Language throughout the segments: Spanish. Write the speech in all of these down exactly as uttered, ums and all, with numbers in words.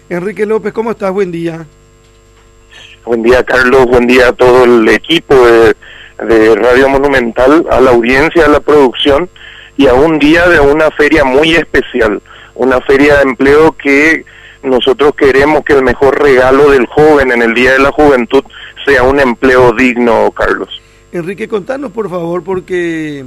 Enrique López, ¿cómo estás? Buen día. Buen día, Carlos. Buen día a todo el equipo de, de Radio Monumental, a la audiencia, a la producción y a un día de una feria muy especial, una feria de empleo que nosotros queremos que el mejor regalo del joven en el Día de la Juventud sea un empleo digno, Carlos. Enrique, contanos por favor, porque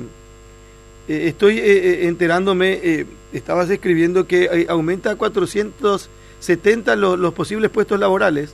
eh, estoy eh, enterándome, eh, estabas escribiendo que eh, aumenta a cuatrocientos setenta los, los posibles puestos laborales.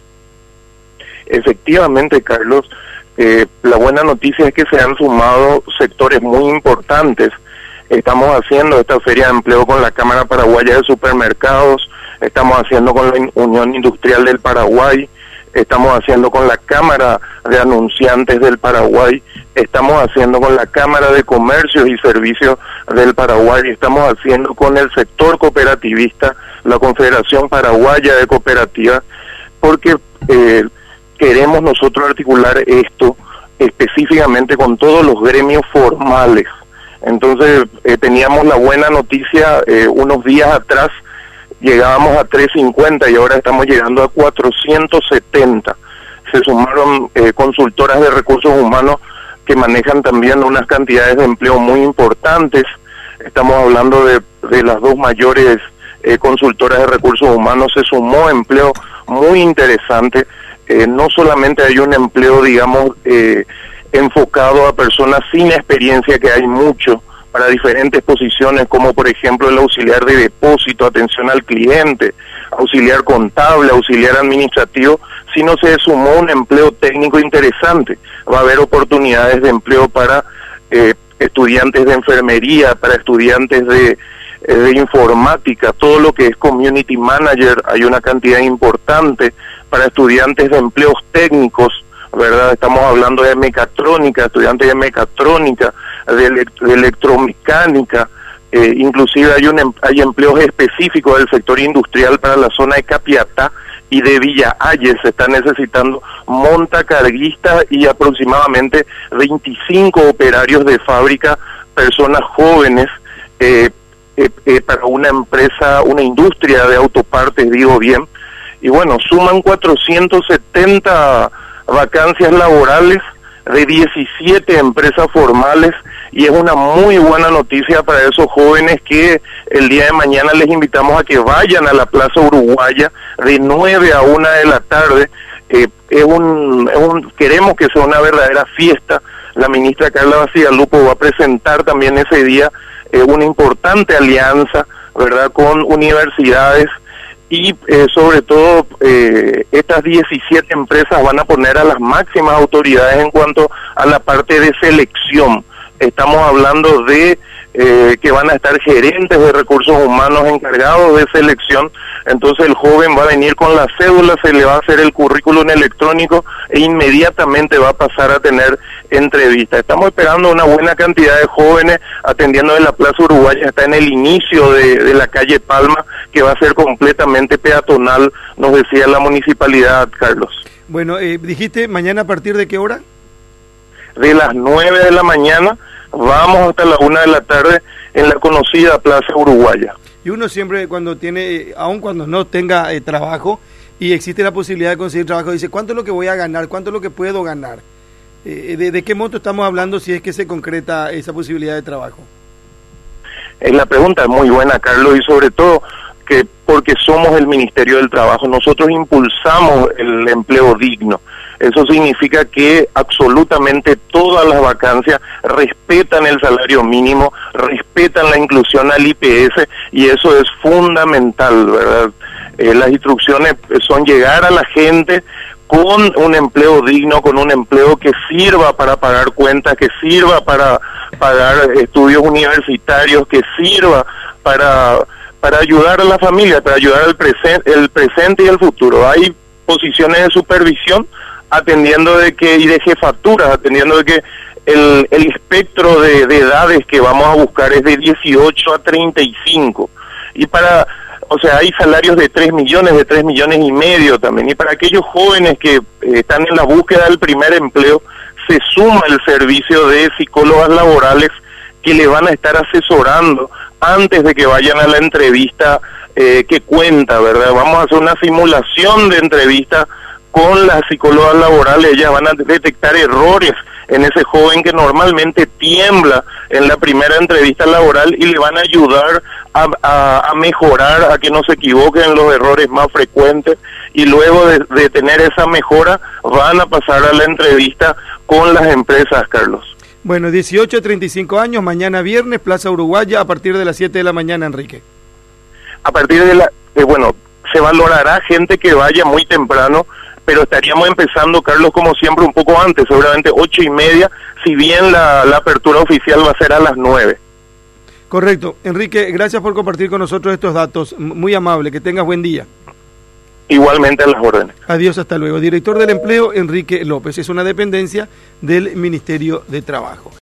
Efectivamente, Carlos, eh, la buena noticia es que se han sumado sectores muy importantes. Estamos haciendo esta feria de empleo con la Cámara Paraguaya de Supermercados, estamos haciendo con la Unión Industrial del Paraguay, estamos haciendo con la Cámara de Anunciantes del Paraguay, estamos haciendo con la Cámara de Comercios y Servicios del Paraguay, estamos haciendo con el sector cooperativista, la Confederación Paraguaya de Cooperativas, porque eh, queremos nosotros articular esto específicamente con todos los gremios formales. Entonces eh, teníamos la buena noticia eh, unos días atrás, llegábamos a trescientos cincuenta y ahora estamos llegando a cuatrocientos setenta. Se sumaron eh, consultoras de recursos humanos que manejan también unas cantidades de empleo muy importantes. Estamos hablando de, de las dos mayores eh, consultoras de recursos humanos. Se sumó empleo muy interesante. Eh, no solamente hay un empleo, digamos, eh, enfocado a personas sin experiencia, que hay mucho para diferentes posiciones, como por ejemplo el auxiliar de depósito, atención al cliente, auxiliar contable, auxiliar administrativo, sino se sumó un empleo técnico interesante. Va a haber oportunidades de empleo para eh, estudiantes de enfermería, para estudiantes de, eh, de informática, todo lo que es community manager, hay una cantidad importante para estudiantes de empleos técnicos, ¿verdad? Estamos hablando de mecatrónica, estudiantes de mecatrónica, de, ele de electromecánica, eh, inclusive hay un hay empleos específicos del sector industrial para la zona de Capiatá y de Villa Ayes. Se están necesitando montacarguistas y aproximadamente veinticinco operarios de fábrica, personas jóvenes, eh, eh, eh, para una empresa, una industria de autopartes, digo bien. Y bueno, suman cuatrocientos setenta vacancias laborales de diecisiete empresas formales, y es una muy buena noticia para esos jóvenes que el día de mañana les invitamos a que vayan a la Plaza Uruguaya de nueve a una de la tarde. Eh, es un, es un, queremos que sea una verdadera fiesta. La ministra Carla Bacigalupo va a presentar también ese día eh, una importante alianza, ¿verdad?, con universidades. Y eh, sobre todo eh, estas diecisiete empresas van a poner a las máximas autoridades en cuanto a la parte de selección. Estamos hablando de eh, que van a estar gerentes de recursos humanos encargados de selección. Entonces el joven va a venir con la cédula, se le va a hacer el currículum electrónico e inmediatamente va a pasar a tener entrevista. Estamos esperando una buena cantidad de jóvenes atendiendo de la Plaza Uruguaya. Está en el inicio de, de la calle Palma, que va a ser completamente peatonal, nos decía la municipalidad, Carlos. Bueno, eh, dijiste mañana a partir de qué hora? De las nueve de la mañana, vamos hasta la una de la tarde en la conocida Plaza Uruguaya. Y uno siempre cuando tiene, aun cuando no tenga eh, trabajo y existe la posibilidad de conseguir trabajo, dice, ¿cuánto es lo que voy a ganar? ¿Cuánto es lo que puedo ganar? Eh, de, ¿De qué monto estamos hablando si es que se concreta esa posibilidad de trabajo? Eh, la pregunta es muy buena, Carlos, y sobre todo que porque somos el Ministerio del Trabajo, nosotros impulsamos el empleo digno. Eso significa que absolutamente todas las vacancias respetan el salario mínimo, respetan la inclusión al I P S, y eso es fundamental, ¿verdad? Eh, las instrucciones son llegar a la gente con un empleo digno, con un empleo que sirva para pagar cuentas, que sirva para pagar estudios universitarios, que sirva para, para ayudar a la familia, para ayudar al presente, el presente y el futuro. Hay posiciones de supervisión atendiendo de que, y de jefaturas, atendiendo de que el, el espectro de, de edades que vamos a buscar es de dieciocho a treinta y cinco. Y para, o sea, hay salarios de tres millones, de tres millones y medio también. Y para aquellos jóvenes que eh, están en la búsqueda del primer empleo, se suma el servicio de psicólogas laborales que le van a estar asesorando antes de que vayan a la entrevista eh, que cuenta, ¿verdad? Vamos a hacer una simulación de entrevista con las psicólogas laborales. Ellas van a detectar errores en ese joven que normalmente tiembla en la primera entrevista laboral y le van a ayudar a, a, a mejorar, a que no se equivoque en los errores más frecuentes, y luego de, de tener esa mejora van a pasar a la entrevista con las empresas, Carlos. Bueno, dieciocho a treinta y cinco años, mañana viernes, Plaza Uruguaya, a partir de las siete de la mañana, Enrique. A partir de la, eh, bueno, se valorará gente que vaya muy temprano, pero estaríamos empezando, Carlos, como siempre, un poco antes, seguramente ocho y media, si bien la, la apertura oficial va a ser a las nueve. Correcto. Enrique, gracias por compartir con nosotros estos datos. Muy amable, que tengas buen día. Igualmente a las órdenes. Adiós, hasta luego. Director del Empleo, Enrique López. Es una dependencia del Ministerio de Trabajo.